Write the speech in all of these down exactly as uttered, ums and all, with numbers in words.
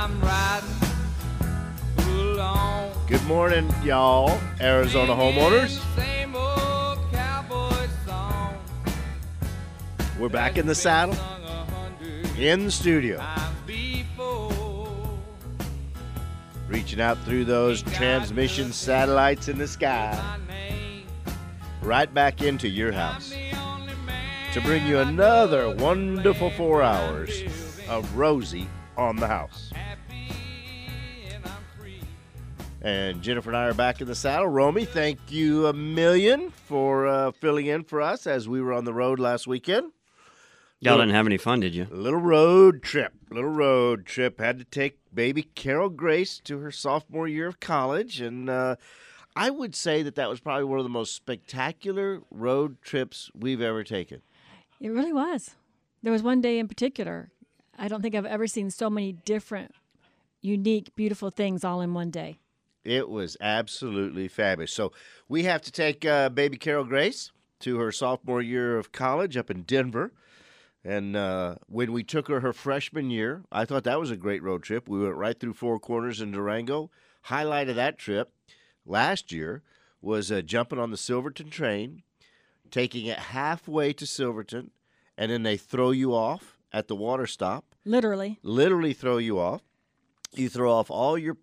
I'm riding along. Good morning, y'all, Arizona homeowners. Same old cowboy song. We're back in the saddle, Sung a hundred in the studio, times before. reaching out through those transmission satellites in the sky, My name, right back into your house the only man to bring you another wonderful four hours of Rosie on the house. happy and I'm free. And Jennifer and I are back in the saddle. Romy, thank you a million for uh, filling in for us as we were on the road last weekend. Y'all didn't have any fun, did you? A little road trip. Little road trip. Had to take baby Carol Grace to her sophomore year of college. And uh, I would say that that was probably one of the most spectacular road trips we've ever taken. It really was. There was one day in particular. I don't think I've ever seen so many different, unique, beautiful things all in one day. It was absolutely fabulous. So we have to take uh, baby Carol Grace to her sophomore year of college up in Denver. And uh, when we took her her freshman year, I thought that was a great road trip. We went right through Four Corners in Durango. Highlight of that trip last year was uh, jumping on the Silverton train, taking it halfway to Silverton, and then they throw you off at the water stop. Literally. Literally throw you off. You throw off all your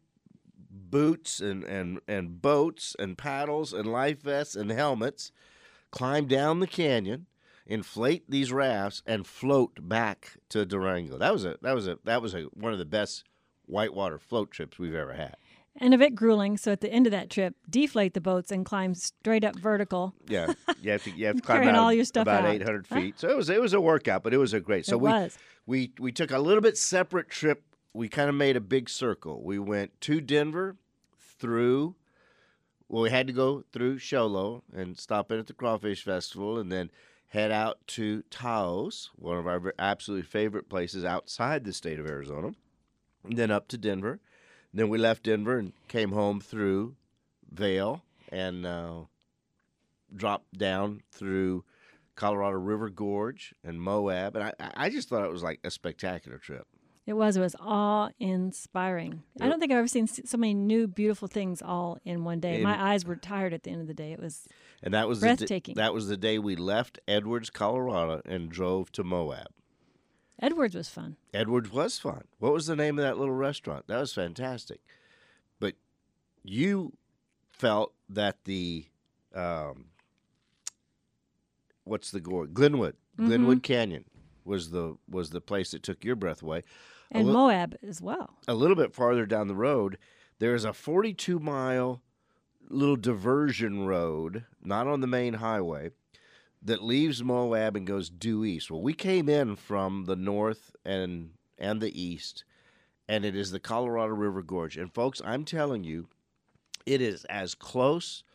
boots and, and, and boats and paddles and life vests and helmets, climb down the canyon, inflate these rafts, and float back to Durango. That was a that was a that was a one of the best whitewater float trips we've ever had. And a bit grueling. So at the end of that trip, deflate the boats and climb straight up vertical. Yeah, you have to you have to climb Carrying out all your stuff about out. eight hundred Huh? feet. So it was it was a workout, but it was a great. So It we was. we we took a little bit separate trip. We kind of made a big circle. We went to Denver, through. Well, we had to go through Sholo and stop in at the Crawfish Festival, and then head out to Taos, one of our ver- absolutely favorite places outside the state of Arizona, and then up to Denver. Then we left Denver and came home through Vail and uh, dropped down through Colorado River Gorge and Moab. And I, I just thought it was like a spectacular trip. It was. It was awe-inspiring. I Yep. don't think I've ever seen s- so many new, beautiful things all in one day. In- My eyes were tired at the end of the day. It was And that was the d- breathtaking. that was the day we left Edwards, Colorado, and drove to Moab. Edwards was fun. Edwards was fun. What was the name of that little restaurant? That was fantastic. But you felt that the um, what's the gore? Glenwood, Mm-hmm. Glenwood Canyon was the was the place that took your breath away. A And li- Moab as well. a little bit farther down the road, there's a forty-two mile little diversion road, not on the main highway, that leaves Moab and goes due east. Well, we came in from the north and and the east, and it is the Colorado River Gorge. And folks, I'm telling you, it is as close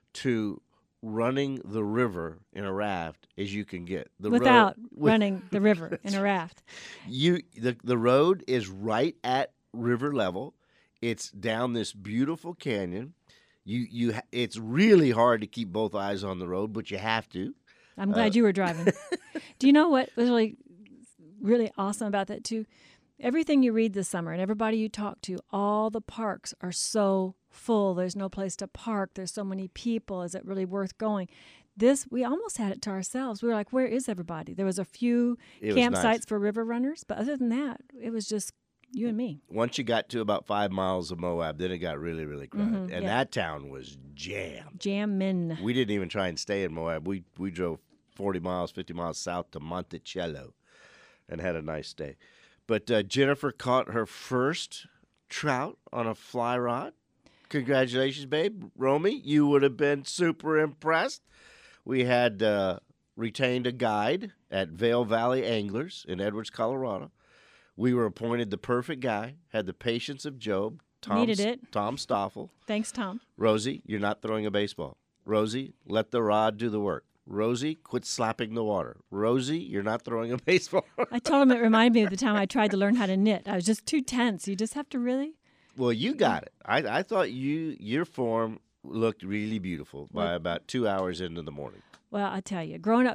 to running the river in a raft as you can get. The road- Without with- running the river in a raft. you the the road is right at river level. It's down this beautiful canyon. You you ha- it's really hard to keep both eyes on the road, but you have to. I'm glad Uh, you were driving. Do you know what was really, really awesome about that too? Everything you read this summer and everybody you talk to, all the parks are so full. There's no place to park. There's so many people. Is it really worth going? This, we almost had it to ourselves. We were like, where is everybody? There was a few It was campsites nice. for river runners, but other than that, it was just you and me. Once you got to about five miles of Moab, then it got really really crowded, Mhm, and yeah. that town was jammed. Jammin'. We didn't even try and stay in Moab. We we drove forty miles, fifty miles south to Monticello, and had a nice day. But uh, Jennifer caught her first trout on a fly rod. Congratulations, babe. Romy, you would have been super impressed. We had uh, retained a guide at Vail Valley Anglers in Edwards, Colorado. We were appointed the perfect guy, had the patience of Job. Tom, Needed it. Tom Stoffel. Thanks, Tom. Rosie, you're not throwing a baseball. Rosie, let the rod do the work. Rosie, quit slapping the water. Rosie, you're not throwing a baseball. I told him it reminded me of the time I tried to learn how to knit. I was just too tense. You just have to really. Well, you got it. I, I thought you your form looked really beautiful by Well- about two hours into the morning. Well, I tell you, growing up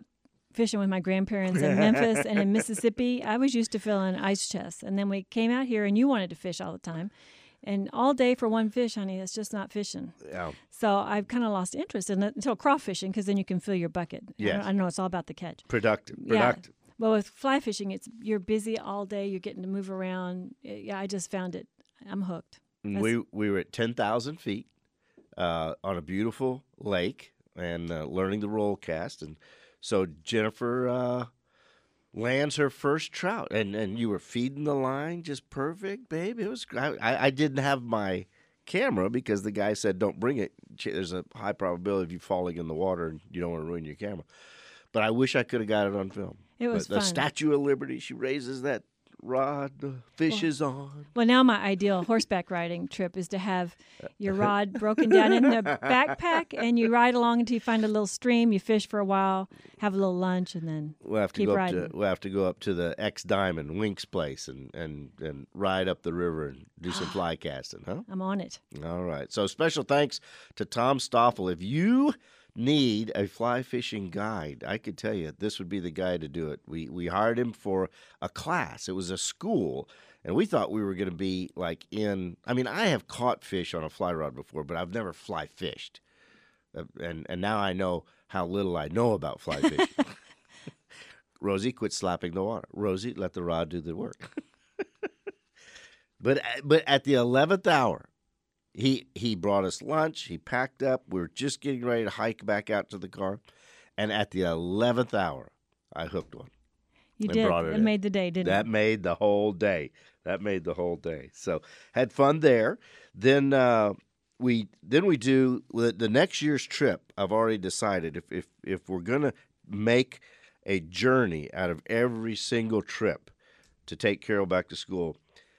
fishing with my grandparents in Memphis and in Mississippi, I was used to filling ice chests. And then we came out here, and you wanted to fish all the time. And all day for one fish, honey, that's just not fishing. Yeah. So I've kind of lost interest in it until crawfishing, because then you can fill your bucket. Yes. I, I know it's all about the catch. Productive. Productive. Yeah. Well, with fly fishing, it's you're busy all day. You're getting to move around. Yeah, I just found it. I'm hooked. And we we were at ten thousand feet uh, on a beautiful lake and uh, learning the roll cast. And so Jennifer uh, lands her first trout. And, and you were feeding the line just perfect, babe. It was I, I didn't have my camera because the guy said don't bring it. There's a high probability of you falling in the water and you don't want to ruin your camera. But I wish I could have got it on film. It was but the fun. Statue of Liberty, she raises that rod, the fish is on. Well, now my ideal horseback riding trip is to have your rod broken down in the backpack, and you ride along until you find a little stream. You fish for a while, have a little lunch, and then We'll have to keep go up riding. to we'll have to go up to the X Diamond Wink's place and, and, and ride up the river and do some fly casting, huh? I'm on it. All right. So special thanks to Tom Stoffel. If you need a fly fishing guide, I could tell you this would be the guy to do it. We we hired him for a class. It was a school, and we thought we were going to be like in. I mean, I have caught fish on a fly rod before, but I've never fly fished, uh, and and now I know how little I know about fly fishing. Rosie, quit slapping the water. Rosie, let the rod do the work. but but at the eleventh hour. He he brought us lunch. He packed up. We were just getting ready to hike back out to the car. And at the eleventh hour, I hooked one. You and did. brought it It in. made the day, didn't That it? made the whole day. That made the whole day. So had fun there. Then uh, we then we do the the next year's trip. I've already decided if if if we're gonna make a journey out of every single trip to take Carol back to school,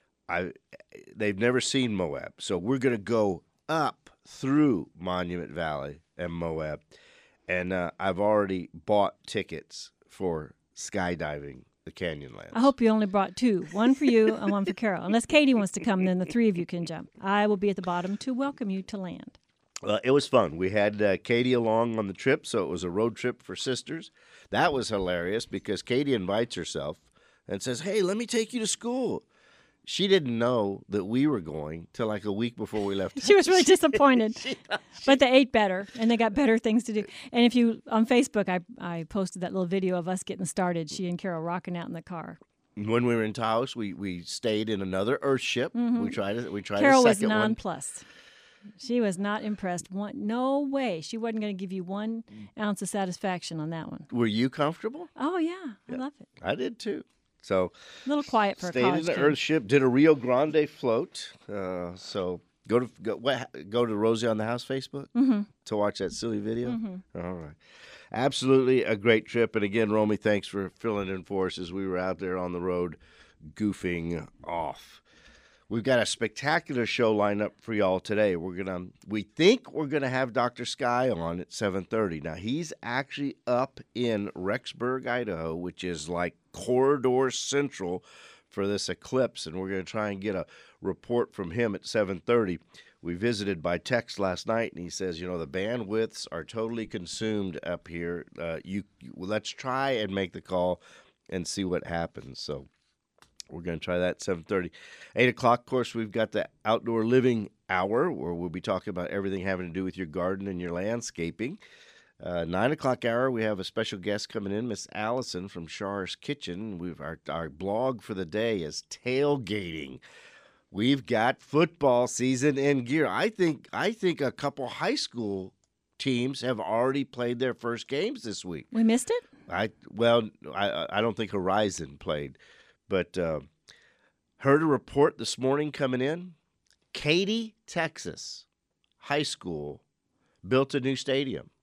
I they've never seen Moab, so we're gonna go up through Monument Valley and Moab, and uh, I've already bought tickets for skydiving the Canyonlands. I hope you only brought two, one for you and one for Carol. Unless Katie wants to come, then the three of you can jump. I will be at the bottom to welcome you to land. Uh, it was fun. We had uh, Katie along on the trip, so it was a road trip for sisters. That was hilarious because Katie invites herself and says, "Hey, let me take you to school." She didn't know that we were going till like a week before we left. She was really disappointed, but they ate better and they got better things to do. And if you on Facebook, I I posted that little video of us getting started. She and Carol rocking out in the car. When we were in Taos, we, we stayed in another Earth ship. Mm-hmm. We tried it. We tried Carol a was second one. nonplussed. She was not impressed. One, no way. She wasn't going to give you one ounce of satisfaction on that one. Were you comfortable? Oh yeah, I love it. I did too. So A little quiet for a stayed in college the kid. Earth ship. Did a Rio Grande float. Uh, so go to go, what, go to Rosie on the House Facebook Mm-hmm. to watch that silly video. All right, absolutely a great trip. And again, Romy, thanks for filling in for us as we were out there on the road, goofing off. We've got a spectacular show lined up for y'all today. We're gonna, we think we're gonna have Doctor Sky on at seven thirty. Now he's actually up in Rexburg, Idaho, which is like corridor central for this eclipse, and we're gonna try and get a report from him at seven thirty. We visited by text last night, and he says, you know, the bandwidths are totally consumed up here. Uh, you, you let's try and make the call and see what happens. So. We're going to try that at seven thirty. eight o'clock, of course, we've got the Outdoor Living Hour, where we'll be talking about everything having to do with your garden and your landscaping. Uh, nine o'clock hour, we have a special guest coming in, Miss Allison from Char's Kitchen. We've our, our blog for the day is tailgating. We've got football season in gear. I think I think a couple high school teams have already played their first games this week. We missed it? I well, I I don't think Horizon played. But uh, heard a report this morning coming in. Katy, Texas, high school built a new stadium.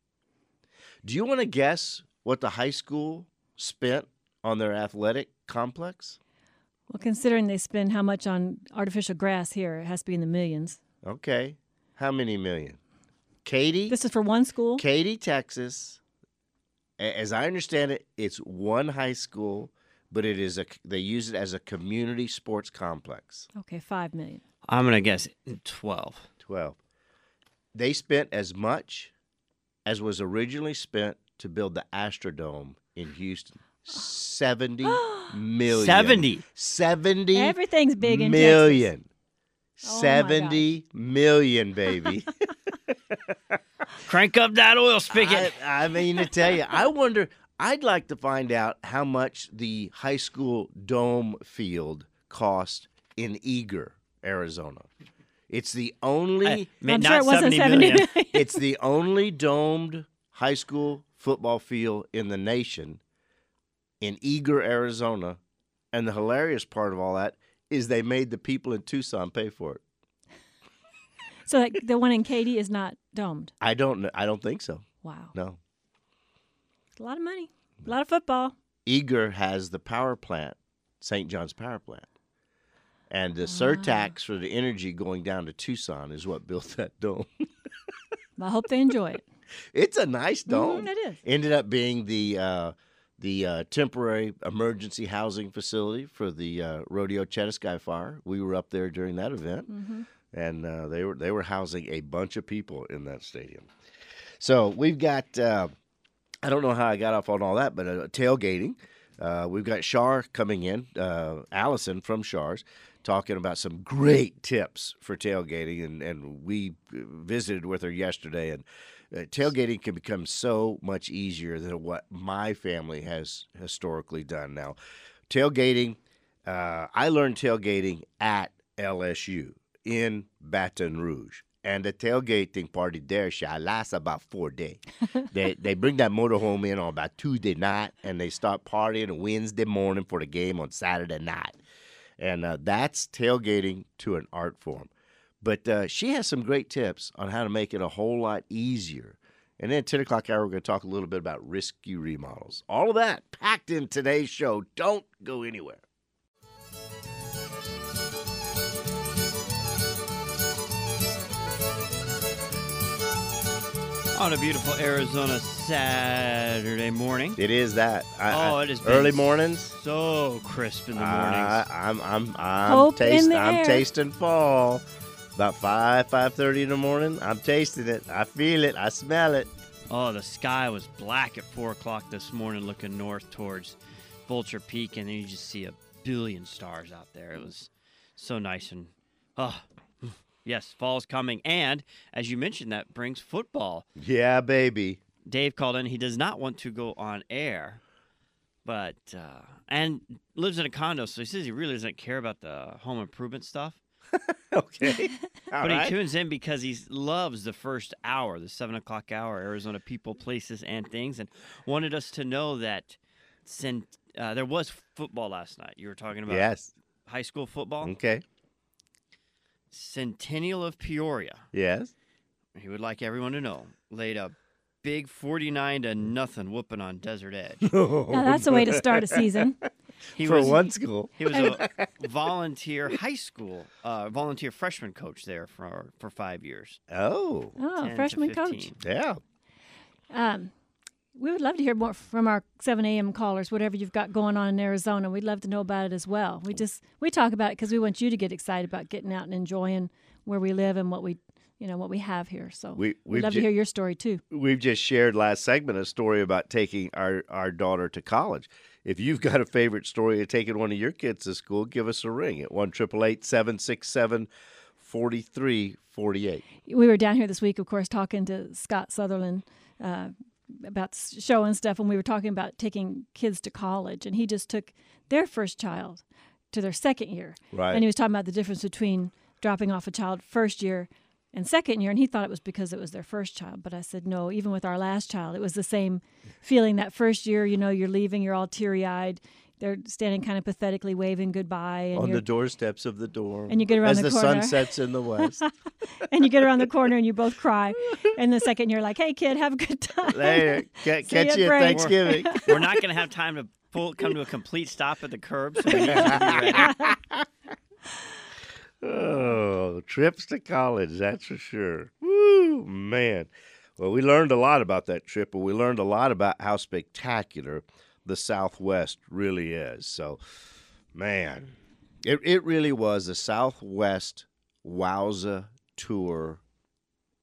Do you want to guess what the high school spent on their athletic complex? Well, considering they spend how much on artificial grass here, it has to be in the millions. Okay. How many million? Katy, This is for one school? Katy, Texas. a- As I understand it, it's one high school. But it is a they use it as a community sports complex. Okay, five million. I'm going to guess twelve. twelve. They spent as much as was originally spent to build the Astrodome in Houston. seventy million. seventy. seventy Everything's big in million. Oh, my seventy million, baby. Crank up that oil spigot. I, I mean, to tell you, I wonder, I'd like to find out how much the high school dome field cost in Eager, Arizona. It's the only, I mean, I'm not sure it wasn't seventy million. seventy. it's the only domed high school football field in the nation in Eager, Arizona. And the hilarious part of all that is they made the people in Tucson pay for it. So like, the one in Katy is not domed. I don't know. I don't think so. Wow. No. It's a lot of money. A lot of football. Eager has the power plant, Saint John's power plant. And the surtax for the energy going down to Tucson is what built that dome. I hope they enjoy it. It's a nice dome. Mhm, it is. Ended up being the uh, the uh, temporary emergency housing facility for the uh, Rodeo Chetasky fire. We were up there during that event, Mm-hmm. and uh, they were they were housing a bunch of people in that stadium. So we've got. Uh, I don't know how I got off on all that, but uh, tailgating. Uh, we've got Shar coming in, uh, Allison from Shar's, talking about some great tips for tailgating, and, and we visited with her yesterday, and uh, tailgating can become so much easier than what my family has historically done. Now, tailgating, uh, I learned tailgating at L S U in Baton Rouge. And the tailgating party there shall last about four days. they they bring that motorhome in on about Tuesday night, and they start partying on Wednesday morning for the game on Saturday night. And uh, that's tailgating to an art form. But uh, she has some great tips on how to make it a whole lot easier. And then at ten o'clock hour, we're going to talk a little bit about risky remodels. All of that packed in today's show. Don't go anywhere. On a beautiful Arizona Saturday morning. It is that. I, Oh, I- it has been early mornings. So crisp in the mornings. I, I'm I'm I'm Hope in taste, the I'm air. tasting fall. About five five thirty in the morning. I'm tasting it. I feel it. I smell it. Oh, the sky was black at four o'clock this morning, looking north towards Vulture Peak, and then you just see a billion stars out there. It was so nice, and oh, yes, fall's coming. And as you mentioned, that brings football. Yeah, baby. Dave called in. He does not want to go on air, but uh, and lives in a condo, so he says he really doesn't care about the home improvement stuff. Okay. All But right. he tunes in because he loves the first hour, the seven o'clock hour, Arizona people, places, and things, and wanted us to know that cent- uh, there was football last night. You were talking about Yes. high school football. Okay. Centennial of Peoria. Yes. He would like everyone to know laid a big forty-nine to nothing whooping on Desert Edge. Now, that's a way to start a season. He For was one school. he was a volunteer high school, uh, volunteer freshman coach there for for five years. Oh. Oh, ten to freshman coach. fifteen. Yeah. Um, we would love to hear more from our seven a.m. callers, whatever you've got going on in Arizona. We'd love to know about it as well. We just we talk about it because we want you to get excited about getting out and enjoying where we live and what we, you know, what we have here. So We- we'd we've love ju- to hear your story too. We've just shared last segment a story about taking our, our daughter to college. If you've got a favorite story of taking one of your kids to school, give us a ring at one eight eight eight, seven six seven, four three four eight. We were down here this week, of course, talking to Scott Sutherland uh, about the show and stuff, and we were talking about taking kids to college, and he just took their first child to their second year. Right. And he was talking about the difference between dropping off a child first year and second year, and he thought it was because it was their first child. But I said, no, even with our last child, it was the same feeling. That first year, you know, you're leaving, you're all teary-eyed. They're standing kind of pathetically waving goodbye. And On you're, the doorsteps of the dorm. And you get around as the the corner. sun sets in the west. and you get around the corner and you both cry. And the second you're like, hey, kid, have a good time. Later. Ca- See catch ya, you at break. Thanksgiving. We're not going to have time to pull, come to a complete stop at the curb. So we need you to be ready. Oh, trips to college, that's for sure. Woo, man. Well, we learned a lot about that trip, but we learned a lot about how spectacular the Southwest really is. So, man, it, it really was a Southwest Wowza tour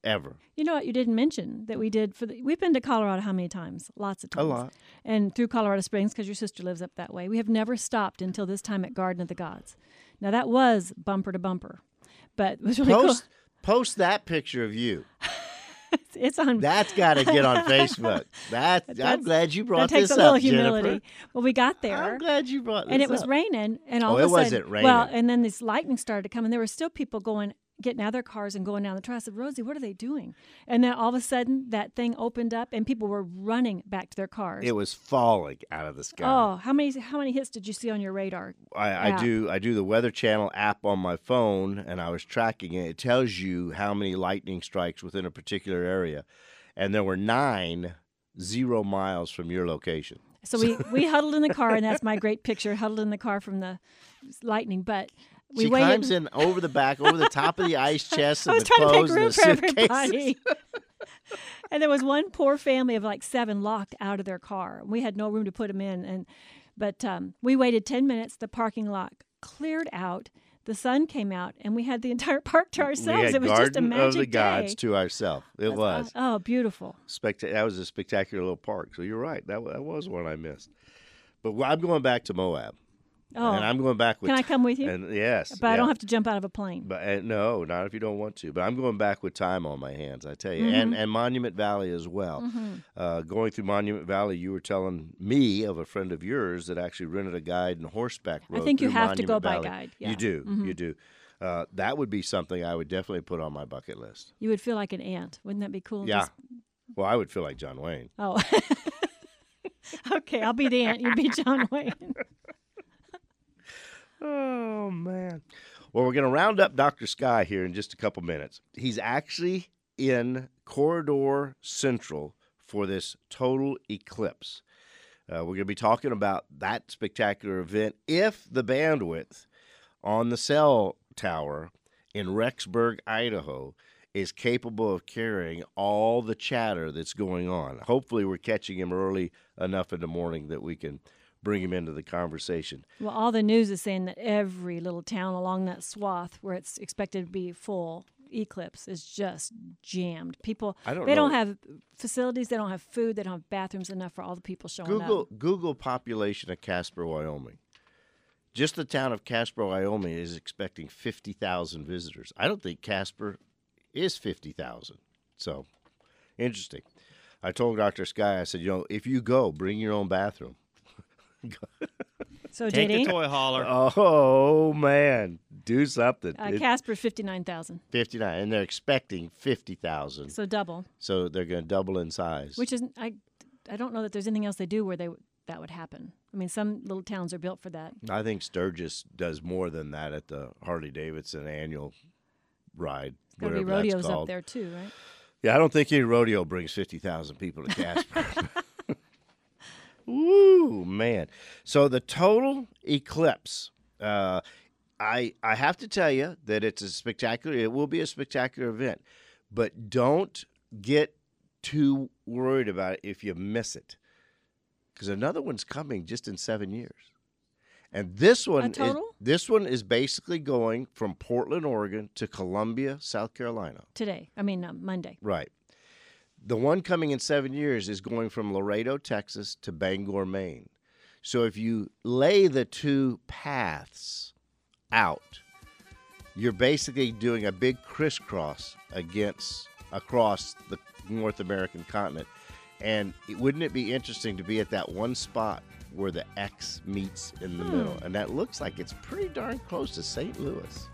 ever. You know what you didn't mention that we did for the, we've been to Colorado how many times? Lots of A times. lot. And through Colorado Springs because your sister lives up that way. We have never stopped until this time at Garden of the Gods. Now that was bumper to bumper, but it was really Post post that picture of you. cool. It's on. That's got to get on Facebook. That I'm That's- glad you brought that takes this a little up, humility. Jennifer. Well, we got there. I'm glad you brought this And it was up. raining, and all Oh, of a it sudden, wasn't well, raining. and then this lightning started to come, and there were still people going, getting out of their cars and going down the trail. I said, Rosie, what are they doing? And then all of a sudden, that thing opened up, and people were running back to their cars. It was falling out of the sky. Oh, how many how many hits did you see on your radar? I, I app? do I do the Weather Channel app on my phone, and I was tracking it. It tells you how many lightning strikes within a particular area, and there were nine zero miles from your location. So we, we huddled in the car, and that's my great picture, huddled in the car from the lightning. But we she waited. climbs in over the back, over the top of the ice chest I and was the trying to make clothes and room the for suitcases. everybody. And there was one poor family of like seven locked out of their car. We had no room to put them in, and but um, we waited ten minutes. The parking lot cleared out. The sun came out, and we had the entire park to ourselves. We had It was Garden just a magic of the Gods day. to ourselves. It That's was. aw- Oh, beautiful. Specta- that was a spectacular little park. So you're right. That, wa- that was one I missed. But I'm going back to Moab. Oh, And I'm going back with. can I come with you? And yes. But I yeah. don't have to jump out of a plane. But uh, no, not if you don't want to. But I'm going back with time on my hands, I tell you, Mm-hmm. and and Monument Valley as well. Uh, going through Monument Valley, you were telling me of a friend of yours that actually rented a guide and horseback rode. think you through have to Monument go by Valley. guide, yeah. You do, Mhm. you do. Uh, that would be something I would definitely put on my bucket list. You would feel like an ant. Wouldn't that be cool? Yeah. Just- Well, I would feel like John Wayne. Oh. Okay, I'll be the ant. You be John Wayne. Oh, man. Well, we're going to round up Doctor Sky here in just a couple minutes. He's actually in Corridor Central for this total eclipse. Uh, we're going to be talking about that spectacular event if the bandwidth on the cell tower in Rexburg, Idaho, is capable of carrying all the chatter that's going on. Hopefully, we're catching him early enough in the morning that we can bring him into the conversation. Well, all the news is saying that every little town along that swath where it's expected to be full eclipse is just jammed. People, I don't they don't know. have facilities, they don't have food, they don't have bathrooms enough for all the people showing Google up. Google population of Casper, Wyoming. Just the town of Casper, Wyoming is expecting fifty thousand visitors. I don't think Casper is fifty thousand. So, interesting. I told Doctor Sky, I said, you know, if you go, bring your own bathroom. So, Take J D, the toy hauler. Oh, man. Do something. uh, It- Casper's fifty-nine thousand, fifty-nine, and they're expecting fifty thousand. so double, So they're going to double in size. which is, I, I don't know that there's anything else they do where they would- that would happen. I mean, some little towns are built for that. I think Sturgis does more than that at the Harley Davidson annual ride. There'll be whatever that's rodeos up called. there too, right? Yeah, I don't think any rodeo brings fifty thousand people to Casper. Woo, man. So the total eclipse, uh, I I have to tell you that it's a spectacular, it will be a spectacular event, but don't get too worried about it if you miss it, because another one's coming just in seven years. And this one, is, total? this one is basically going from Portland, Oregon to Columbia, South Carolina. Today, I mean, uh, Monday. Right. The one coming in seven years is going from Laredo, Texas to Bangor, Maine. So if you lay the two paths out, you're basically doing a big crisscross against across the North American continent. And it, wouldn't it be interesting to be at that one spot where the X meets in the Hmm. middle? And that looks like it's pretty darn close to Saint Louis.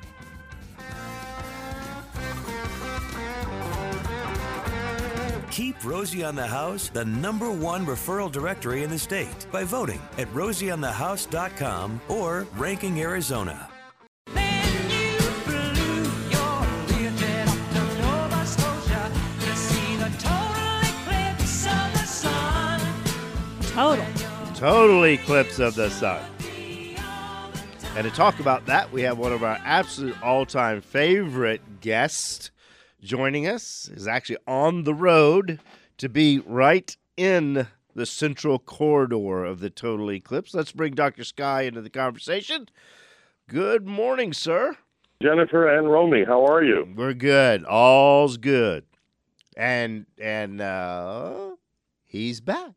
Keep Rosie on the House the number one referral directory in the state by voting at rosie on the house dot com or Ranking Arizona. Then you flew your Learjet up to Nova Scotia to see the total eclipse of the sun. Total. Total eclipse of the sun. And to talk about that, we have one of our absolute all-time favorite guests joining us. Is actually on the road to be right in the central corridor of the total eclipse. Let's bring Doctor Sky into the conversation. Good morning, sir. Jennifer and Romy, how are you? We're good. All's good. And and uh, he's back.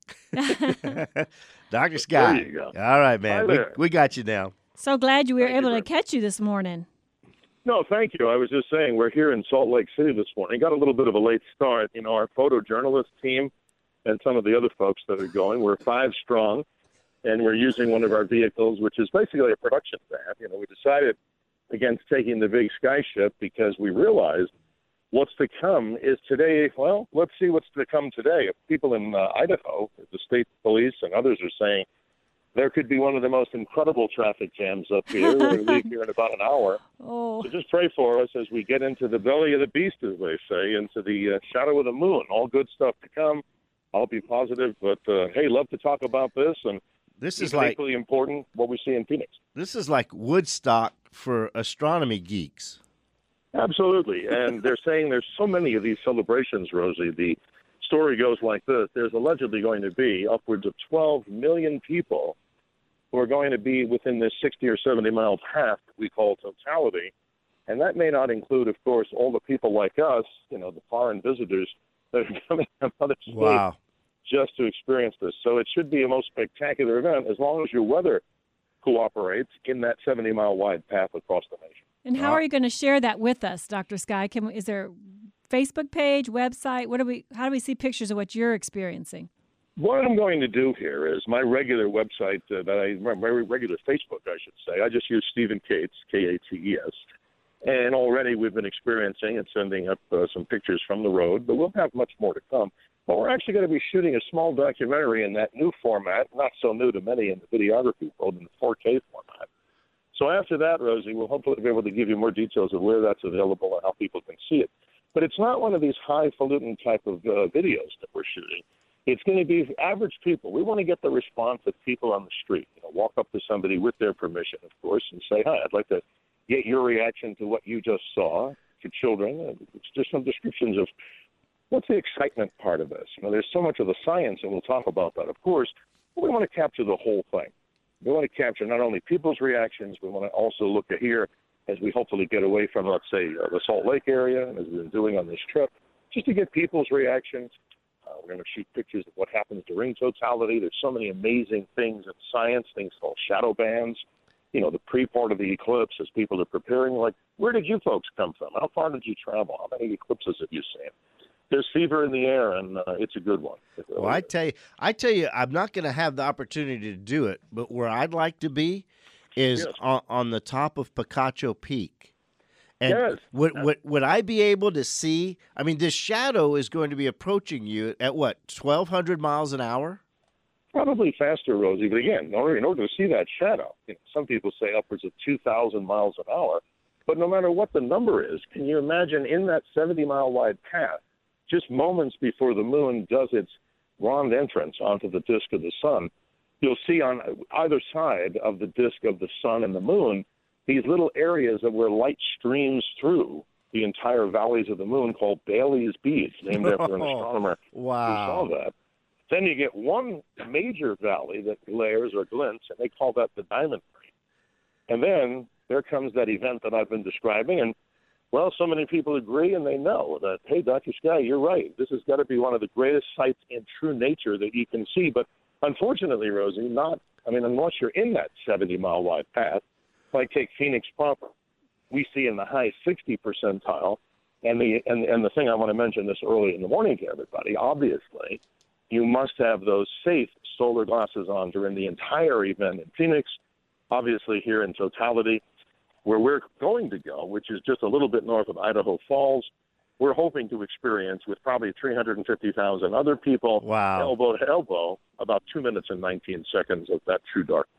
Doctor Scott. There you go. All right, man. Hi We, there. we got you now. So glad you were Thank you able to very catch you this morning. No, thank you. I was just saying we're here in Salt Lake City this morning. Got a little bit of a late start. You know, our photojournalist team and some of the other folks that are going, we're five strong, and we're using one of our vehicles, which is basically a production van. You know, we decided against taking the big skyship because we realized what's to come is today. Well, let's see what's to come today. People in uh, Idaho, the state police and others are saying there could be one of the most incredible traffic jams up here. We're going to leave here in about an hour. Oh, So just pray for us as we get into the belly of the beast, as they say, into the uh, shadow of the moon. All good stuff to come. I'll be positive, but uh, hey, love to talk about this, and This is even like equally important what we see in Phoenix. this is like Woodstock for astronomy geeks. Absolutely, and they're saying there's so many of these celebrations, Rosie. The story goes like this: there's allegedly going to be upwards of twelve million people who are going to be within this sixty or seventy mile path we call totality, and that may not include, of course, all the people like us, you know, the foreign visitors that are coming from other states Wow. just to experience this. So it should be a most spectacular event as long as your weather cooperates in that seventy mile wide path across the nation. and how are you going to share that with us, Doctor Sky? Can we, is there a Facebook page, website? What do we? How do we see pictures of what you're experiencing? What I'm going to do here is my regular website, uh, that I my regular Facebook, I should say. I just use Stephen Cates, K A T E S, and already we've been experiencing and sending up uh, some pictures from the road, but we'll have much more to come. But we're actually going to be shooting a small documentary in that new format, not so new to many in the videography world, in the four K format. So after that, Rosie, we'll hopefully be able to give you more details of where that's available and how people can see it. But it's not one of these highfalutin type of uh, videos that we're shooting. It's going to be average people. We want to get the response of people on the street. You know, walk up to somebody with their permission, of course, and say, hi, I'd like to get your reaction to what you just saw. To children, it's just some descriptions of what's the excitement part of this. You know, there's so much of the science, and we'll talk about that, of course, but we want to capture the whole thing. We want to capture not only people's reactions, we want to also look at here as we hopefully get away from, let's say, uh, the Salt Lake area, as we've been doing on this trip, just to get people's reactions. Uh, we're going to shoot pictures of what happens during totality. There's so many amazing things in science, things called shadow bands. You know, the pre-part of the eclipse as people are preparing, like, where did you folks come from? How far did you travel? How many eclipses have you seen? There's fever in the air, and uh, it's a good one. It really Well, I is. tell you, I tell you, I'm not going to have the opportunity to do it, but where I'd like to be is Yes. on, on the top of Picacho Peak. And Yes. would, would would I be able to see? I mean, this shadow is going to be approaching you at what, twelve hundred miles an hour? Probably faster, Rosie, but again, in order, in order to see that shadow, you know, some people say upwards of two thousand miles an hour, but no matter what the number is, can you imagine in that seventy mile wide path, just moments before the moon does its grand entrance onto the disk of the sun, you'll see on either side of the disk of the sun and the moon these little areas of where light streams through the entire valleys of the moon called Bailey's Beads, named after an astronomer who saw Wow. that. Then you get one major valley that glares or glints, and they call that the Diamond Ring. And then there comes that event that I've been describing, and, well, so many people agree, and they know that, hey, Doctor Sky, you're right. This has got to be one of the greatest sights in true nature that you can see. But unfortunately, Rosie, not, I mean, unless you're in that seventy mile wide path, like take Phoenix proper, we see in the high sixty percentile. And the, and, and the thing I want to mention this early in the morning to everybody, obviously, you must have those safe solar glasses on during the entire event in Phoenix, obviously here in totality. Where we're going to go, which is just a little bit north of Idaho Falls, we're hoping to experience with probably three hundred fifty thousand other people, Wow. elbow to elbow, about two minutes and nineteen seconds of that true darkness.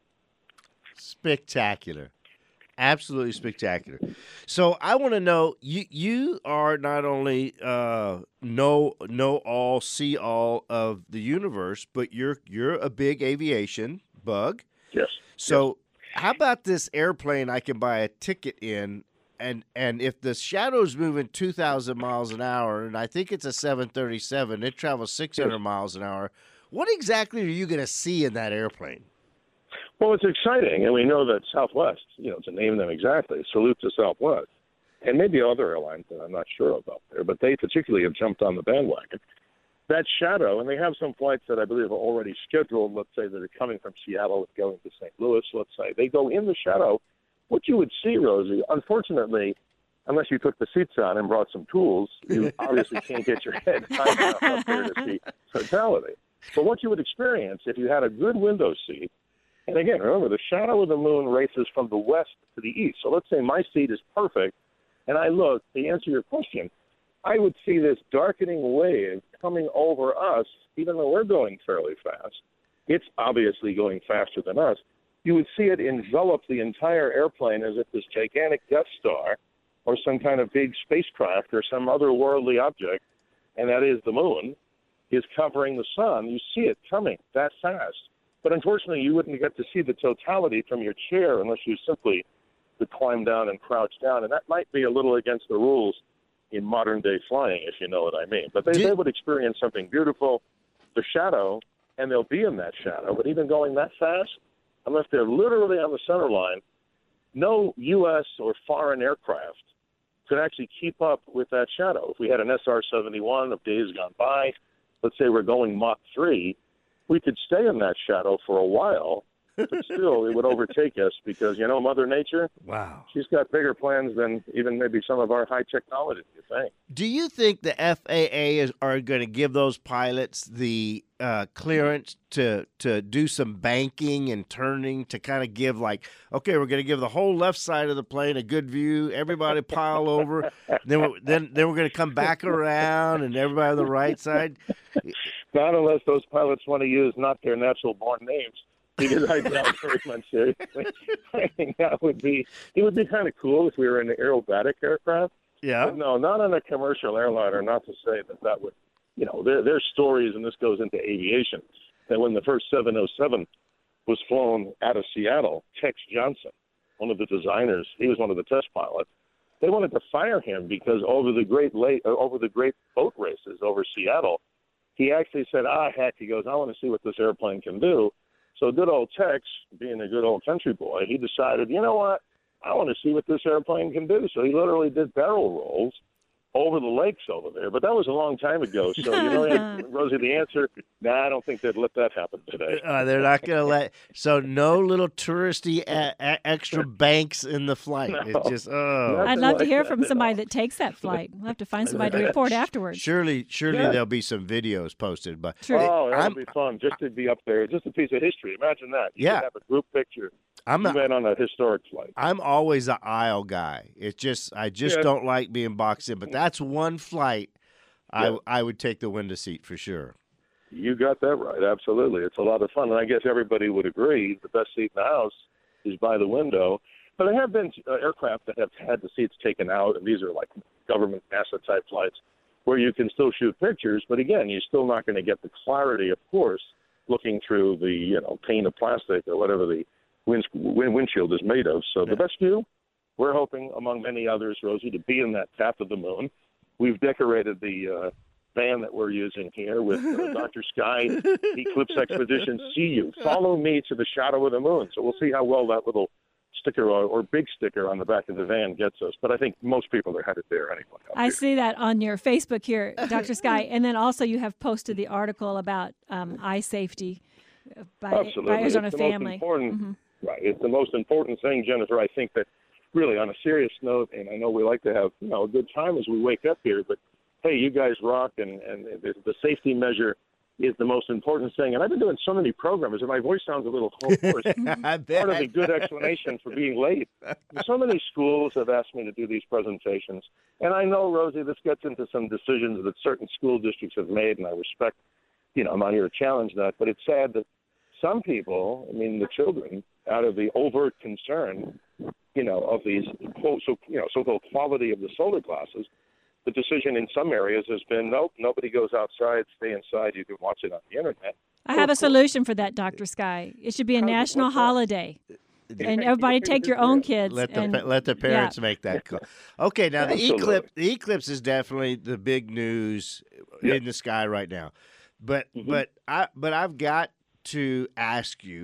Spectacular. Absolutely spectacular. So I want to know, you you are not only uh, know know all, see all of the universe, but you're you're a big aviation bug. Yes. So how about this airplane I can buy a ticket in, and and if the shadow's moving two thousand miles an hour, and I think it's a seven thirty-seven, it travels six hundred miles an hour, what exactly are you going to see in that airplane? Well, it's exciting, and we know that Southwest, you know, to name them exactly, salute to Southwest, and maybe other airlines that I'm not sure about there, but they particularly have jumped on the bandwagon. That shadow, and they have some flights that I believe are already scheduled, let's say that are coming from Seattle and going to Saint Louis, let's say. They go in the shadow. What you would see, Rosie, unfortunately, unless you took the seats on and brought some tools, you obviously can't get your head high enough up there to see totality. But what you would experience if you had a good window seat, and again, remember, the shadow of the moon races from the west to the east. So let's say my seat is perfect, and I look, to answer your question, I would see this darkening wave coming over us, even though we're going fairly fast. It's obviously going faster than us. You would see it envelop the entire airplane as if this gigantic Death Star or some kind of big spacecraft or some otherworldly object, and that is the moon, is covering the sun. You see it coming that fast. But unfortunately, you wouldn't get to see the totality from your chair unless you simply could climb down and crouch down. And that might be a little against the rules in modern-day flying, if you know what I mean. But they, they would experience something beautiful, the shadow, and they'll be in that shadow. But even going that fast, unless they're literally on the center line, no U S or foreign aircraft could actually keep up with that shadow. If we had an S R seventy-one of days gone by, let's say we're going Mach three, we could stay in that shadow for a while, but still it would overtake us because, you know, Mother Nature, Wow. she's got bigger plans than even maybe some of our high technology, you think. Do you think the F A A is are going to give those pilots the uh, clearance to to do some banking and turning to kind of give like, okay, we're going to give the whole left side of the plane a good view, everybody pile over, then we're, then then we're going to come back around and everybody on the right side? Not unless those pilots want to use not their natural born names. Because I doubt very much seriously. I think that would be, it would be kind of cool if we were in an aerobatic aircraft. Yeah. But no, not on a commercial airliner, not to say that that would, you know, there, there's stories, and this goes into aviation, that when the first seven oh seven was flown out of Seattle, Tex Johnson, one of the designers, he was one of the test pilots, they wanted to fire him because over the great lake, over the great boat races over Seattle, he actually said, ah, heck, he goes, I want to see what this airplane can do. So good old Tex, being a good old country boy, he decided, you know what, I want to see what this airplane can do. So he literally did barrel rolls over the lakes over there. But that was a long time ago. So, you know, Rosie, the answer, nah, I don't think they'd let that happen today. Uh, they're not going to let, so no little touristy a- a- extra banks in the flight. No. It's just, oh. I'd love to like hear that from at somebody all. that takes that flight. We'll have to find somebody to report afterwards. Surely, surely Yeah. there'll be some videos posted. But True. Oh, that I'm, would be fun just to be up there. Just a piece of history. Imagine that. You Yeah. could have a group picture. I'm You not, went on a historic flight. I'm always an aisle guy. It's just I just Yeah. don't like being boxed in. But that's one flight I Yeah. I would take the window seat for sure. You got that right. Absolutely. It's a lot of fun. And I guess everybody would agree the best seat in the house is by the window. But there have been uh, aircraft that have had the seats taken out, and these are like government NASA type flights where you can still shoot pictures. But again, you're still not going to get the clarity, of course, looking through the, you know, pane of plastic or whatever the wind, wind, windshield is made of. So the best view, we're hoping, among many others, Rosie, to be in that tap of the moon. We've decorated the uh, van that we're using here with uh, Doctor Sky Eclipse Expedition. See you. Follow me to the shadow of the moon. So we'll see how well that little sticker or, or big sticker on the back of the van gets us. But I think most people are headed there anyway. I see that on your Facebook here, Doctor Sky. And then also you have posted the article about um, eye safety by, Absolutely. by Arizona It's the most Family. important- Mhm. Right. It's the most important thing, Jennifer. I think that really on a serious note, and I know we like to have, you know, a good time as we wake up here, but hey, you guys rock, and, and the, the safety measure is the most important thing. And I've been doing so many programs, and my voice sounds a little hoarse. I bet. Part of the good explanation for being late. So many schools have asked me to do these presentations. And I know, Rosie, this gets into some decisions that certain school districts have made, and I respect, you know, I'm not here to challenge that, but it's sad that some people, I mean, the children, out of the overt concern, you know, of these, quote, so, you know, so-called quality of the solar classes, the decision in some areas has been, nope, nobody goes outside, stay inside, you can watch it on the internet. I have a solution for that, Doctor Sky. It should be a How's it- national what's that? holiday. And everybody take your own kids. Let the and, pa- let the parents make that call. Okay, now the Absolutely. eclipse the eclipse is definitely the big news Yeah. in the sky right now. But Mhm. but I but I've got to ask you.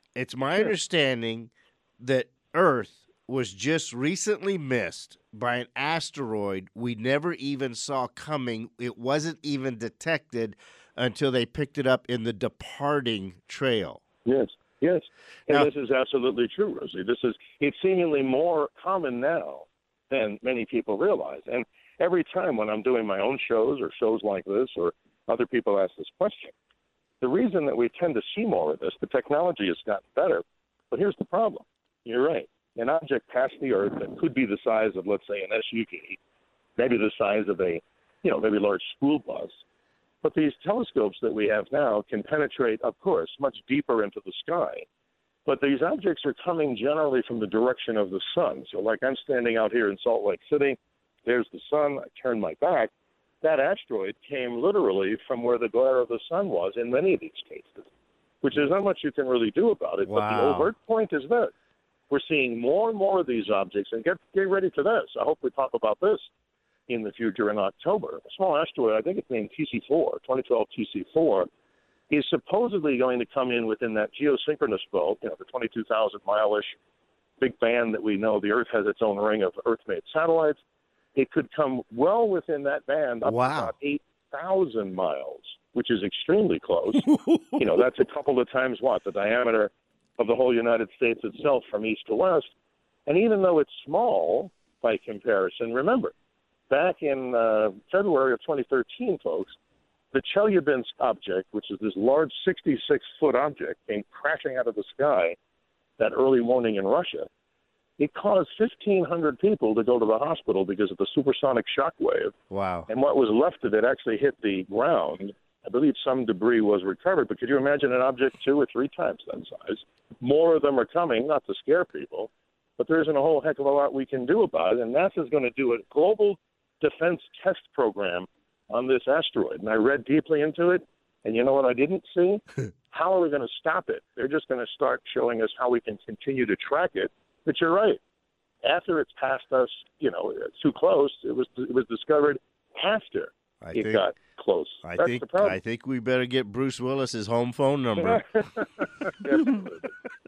it's my understanding that Earth was just recently missed by an asteroid we never even saw coming. It wasn't even detected until they picked it up in the departing trail. Yes, yes. And Now- this is absolutely true, Rosie. This is it's seemingly more common now than many people realize. And every time when I'm doing my own shows or shows like this or other people ask this question, the reason that we tend to see more of this, the technology has gotten better. But here's the problem. You're right. An object past the Earth that could be the size of, let's say, an S U V, maybe the size of a, you know, maybe a large school bus. But these telescopes that we have now can penetrate, of course, much deeper into the sky. But these objects are coming generally from the direction of the sun. So like I'm standing out here in Salt Lake City, there's the sun, I turn my back. That asteroid came literally from where the glare of the sun was in many of these cases, which there's not much you can really do about it. But the Wow. overt point is this. We're seeing more and more of these objects, and get, get ready for this. I hope we talk about this in the future in October. A small asteroid, I think it's named T C four, twenty twelve T C four, is supposedly going to come in within that geosynchronous belt, you know, the twenty-two thousand mile-ish big band that we know the Earth has its own ring of Earth-made satellites. It could come well within that band up Wow. to about eight thousand miles, which is extremely close. You know, that's a couple of times what? The diameter of the whole United States itself from east to west. And even though it's small by comparison, remember, back in uh, February of twenty thirteen, folks, the Chelyabinsk object, which is this large sixty-six foot object, came crashing out of the sky that early morning in Russia. It caused fifteen hundred people to go to the hospital because of the supersonic shock wave. Wow. And what was left of it actually hit the ground. I believe some debris was recovered, but could you imagine an object two or three times that size? More of them are coming, not to scare people, but there isn't a whole heck of a lot we can do about it. And NASA's going to do a global defense test program on this asteroid. And I read deeply into it, and you know what I didn't see? How are we going to stop it? They're just going to start showing us how we can continue to track it. But you're right. After it's passed us, you know, too close, it was it was discovered after I it think got close. I That's think the problem. I think we better get Bruce Willis's home phone number. Absolutely.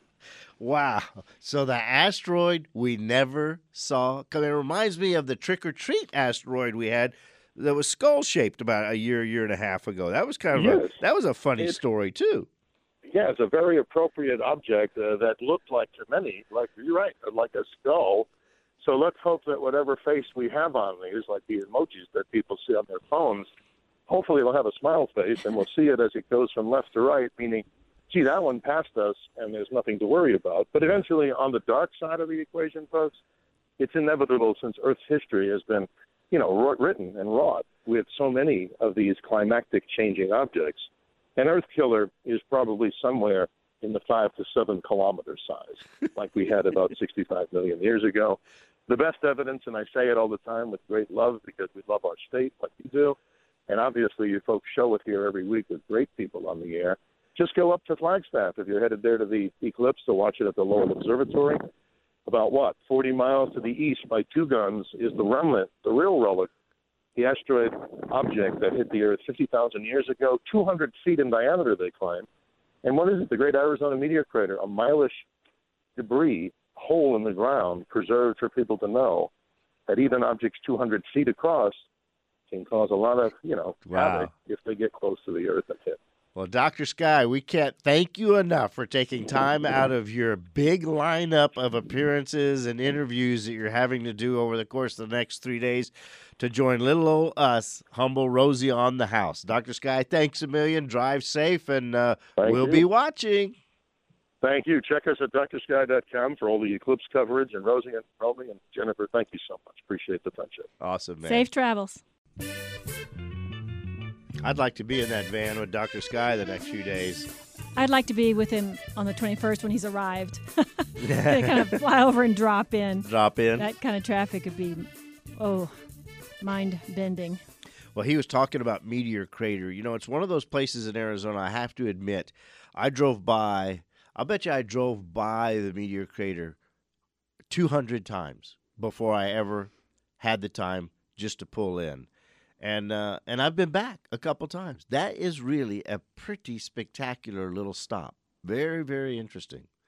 Wow. So the asteroid we never saw. 'Cause it reminds me of the trick or treat asteroid we had that was skull shaped about a year, year and a half ago. That was kind of Yes. a, that was a funny It- story too. Yeah, it's a very appropriate object uh, that looked like, to many, like you're right, like a skull. So let's hope that whatever face we have on these, like the emojis that people see on their phones, hopefully it'll have a smile face, and we'll see it as it goes from left to right, meaning, gee, that one passed us, and there's nothing to worry about. But eventually, on the dark side of the equation, folks, it's inevitable since Earth's history has been, you know, written and wrought with so many of these climactic changing objects. An Earth killer is probably somewhere in the five to seven kilometer size, like we had about sixty-five million years ago. The best evidence, and I say it all the time with great love because we love our state like you do, and obviously you folks show it here every week with great people on the air. Just go up to Flagstaff if you're headed there to the eclipse to watch it at the Lowell Observatory. About what, forty miles to the east by Two Guns is the remnant, the real relic, the asteroid object that hit the Earth fifty thousand years ago, two hundred feet in diameter, they claim. And what is it? The Great Arizona Meteor Crater, a mile-ish debris hole in the ground preserved for people to know that even objects two hundred feet across can cause a lot of, you know, Wow. havoc if they get close to the Earth and hit. Well, Doctor Sky, we can't thank you enough for taking time out of your big lineup of appearances and interviews that you're having to do over the course of the next three days to join little old us, humble Rosie on the house. Doctor Sky, thanks a million. Drive safe, and uh, Thank we'll you. be watching. Thank you. Check us at doctor sky dot com for all the eclipse coverage. And Rosie and Romy and Jennifer, thank you so much. Appreciate the friendship. Awesome, man. Safe travels. I'd like to be in that van with Doctor Sky the next few days. I'd like to be with him on the twenty-first when he's arrived. They kind of fly over and drop in. Drop in. That kind of traffic would be, oh, mind bending. Well, he was talking about Meteor Crater. You know, it's one of those places in Arizona, I have to admit, I drove by, I'll bet you I drove by the Meteor Crater two hundred times before I ever had the time just to pull in. And uh, and I've been back a couple times. That is really a pretty spectacular little stop. Very, very interesting.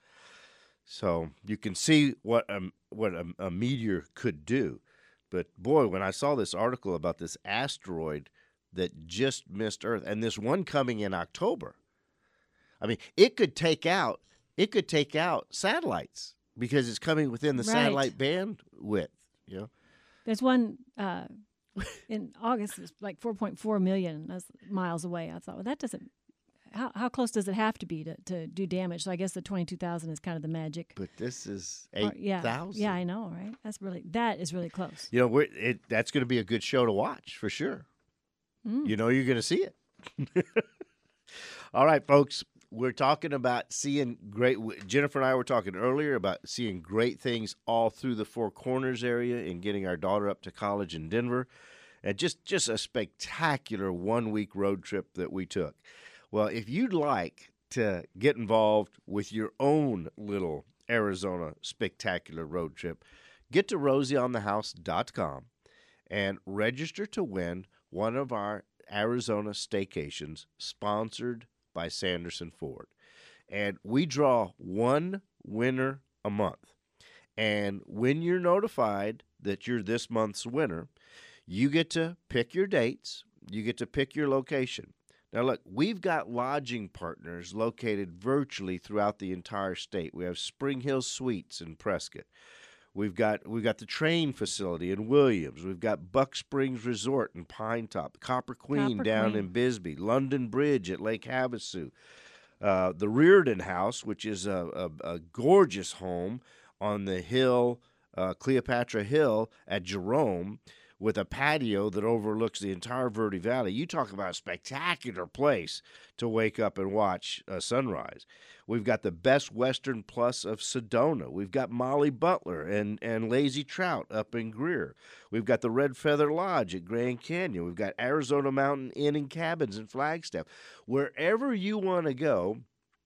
So you can see what a, what a, a meteor could do. But boy, when I saw this article about this asteroid that just missed Earth, and this one coming in October, I mean, it could take out it could take out satellites because it's coming within the Right. satellite bandwidth. You know, There's one uh, in August, it's like four point four million that's miles away. I thought, well, that doesn't. How, how close does it have to be to, to do damage? So I guess the twenty-two thousand is kind of the magic. but this is Or- eight yeah, thousand. yeah, I know, right? That's really that is really close. You know, we're, it, that's going to be a good show to watch for sure. Mm. You know, you're going to see it. All right, folks. We're talking about seeing great. Jennifer and I were talking earlier about seeing great things all through the Four Corners area and getting our daughter up to college in Denver, and just just a spectacular one week road trip that we took. Well, if you'd like to get involved with your own little Arizona spectacular road trip, get to rosie on the house dot com and register to win one of our Arizona staycations sponsored by Sanderson Ford. And we draw one winner a month. And when you're notified that you're this month's winner, you get to pick your dates, you get to pick your location. Now, look, we've got lodging partners located virtually throughout the entire state. We have Spring Hill Suites in Prescott. We've got we've got the Train facility in Williams. We've got Buck Springs Resort in Pine Top, Copper Queen Copper down Queen. in Bisbee, London Bridge at Lake Havasu, uh, the Reardon House, which is a, a, a gorgeous home on the hill, uh, Cleopatra Hill at Jerome, with a patio that overlooks the entire Verde Valley. You talk about a spectacular place to wake up and watch a sunrise. We've got the Best Western Plus of Sedona. We've got Molly Butler and, and Lazy Trout up in Greer. We've got the Red Feather Lodge at Grand Canyon. We've got Arizona Mountain Inn and Cabins in Flagstaff. Wherever you want to go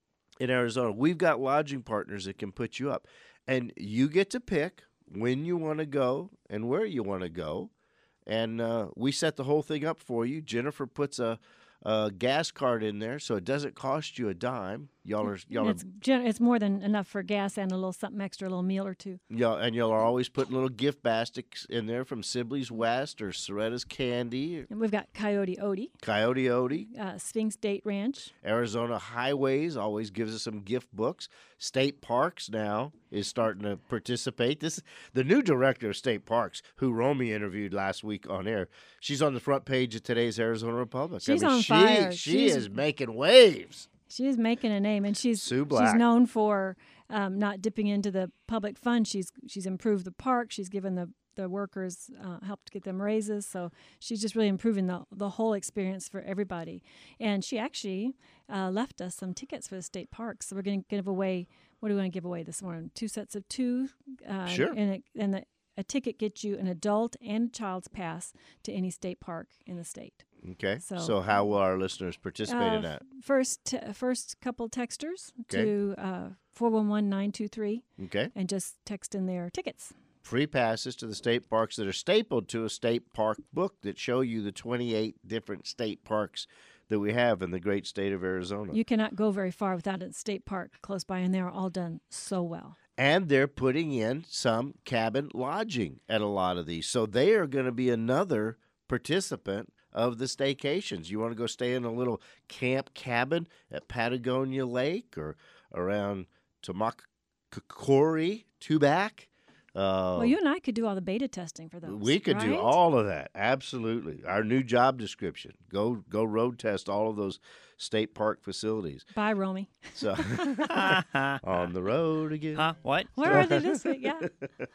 in Arizona, we've got lodging partners that can put you up. And you get to pick when you want to go and where you want to go. And uh, we set the whole thing up for you. Jennifer puts a, a gas card in there, so it doesn't cost you a dime. Y'all are y'all are, It's gen- it's more than enough for gas and a little something extra, a little meal or two. y'all and y'all are always putting little gift baskets in there from Sibley's West or Soretta's Candy, And we've got Coyote Odie, Coyote Odie. uh, Sphinx Date Ranch. Arizona Highways always gives us some gift books. State Parks now is starting to participate. This the new director of State Parks, who Romy interviewed last week on air. She's on the front page of today's Arizona Republic. She's I mean, on she, fire. She She's- is making waves. She is making a name, and she's Sue she's Black. known for um, not dipping into the public fund. She's she's improved the park. She's given the the workers uh, helped get them raises. So she's just really improving the the whole experience for everybody. And she actually uh, left us some tickets for the state parks. So we're going to give away. What do we want to give away this morning? Two sets of two. Uh, Sure. And it, and the, a ticket gets you an adult and a child's pass to any state park in the state. Okay. So, So- how will our listeners participate in Uh, that? First, t- first couple texters Okay. to uh, four one one nine two three Okay. and just text in their tickets. Free passes to the state parks that are stapled to a state park book that show you the twenty-eight different state parks that we have in the great state of Arizona. You cannot go very far without a state park close by, and they're all done so well. And they're putting in some cabin lodging at a lot of these. So they are going to be another participant of the staycations. You want to go stay in a little camp cabin at Patagonia Lake or around Tumakakori, Tubac? Uh, well, you and I could do all the beta testing for those. we could do right? all of that. Absolutely. Our new job description. Go go road test all of those state park facilities. Bye, Romy. So on the road again. Huh? What? Where are they this week? Yeah.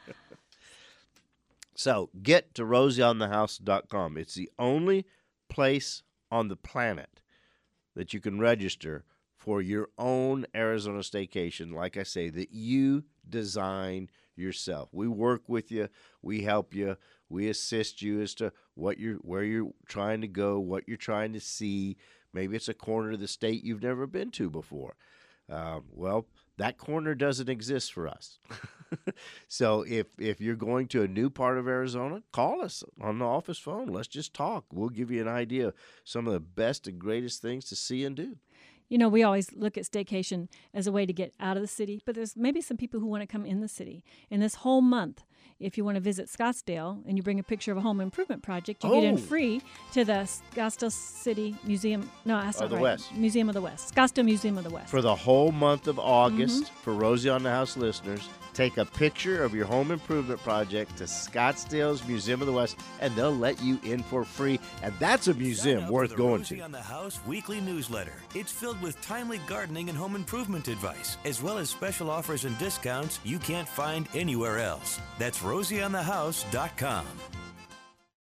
So get to rosie on the house dot com. It's the only place on the planet that you can register for your own Arizona staycation, like I say, that you design yourself. We work with you, we help you, we assist you as to what you're where you're trying to go, what you're trying to see. Maybe it's a corner of the state you've never been to before. Um, well, that corner doesn't exist for us. So if if you're going to a new part of Arizona, call us on the office phone. Let's just talk. We'll give you an idea of some of the best and greatest things to see and do. you know, we always look at staycation as a way to get out of the city, but there's maybe some people who want to come in the city. And this whole month, if you want to visit Scottsdale and you bring a picture of a home improvement project, you get in Oh. free to the Scottsdale City Museum. No, that's Of not the right. West. Museum of the West. Scottsdale Museum of the West. For the whole month of August, Mm-hmm. for Rosie on the House listeners, take a picture of your home improvement project to Scottsdale's Museum of the West, and they'll let you in for free. And that's a Sign museum up worth for the going Rosie to. on the House weekly newsletter. It's filled with timely gardening and home improvement advice, as well as special offers and discounts you can't find anywhere else. That's rosie on the house dot com.